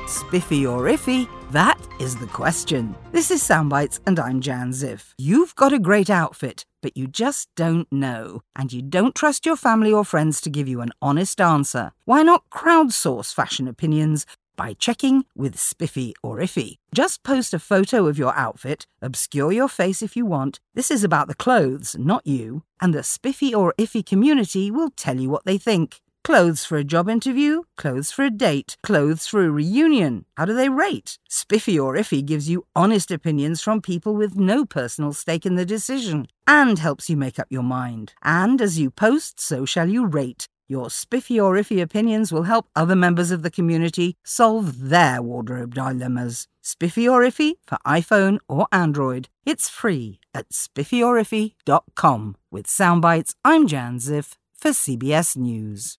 Spiffy or iffy? That is the question. This is Soundbites and I'm Jan Ziff. You've got a great outfit, but you just don't know. And you don't trust your family or friends to give you an honest answer. Why not crowdsource fashion opinions by checking with Spiffy or Iffy? Just post a photo of your outfit, obscure your face if you want. This is about the clothes, not you. And the Spiffy or Iffy community will tell you what they think. Clothes for a job interview, clothes for a date, clothes for a reunion. How do they rate? Spiffy or Iffy gives you honest opinions from people with no personal stake in the decision and helps you make up your mind. And as you post, so shall you rate. Your Spiffy or Iffy opinions will help other members of the community solve their wardrobe dilemmas. Spiffy or Iffy for iPhone or Android. It's free at spiffyorIffy.com. With Soundbites, I'm Jan Ziff for CBS News.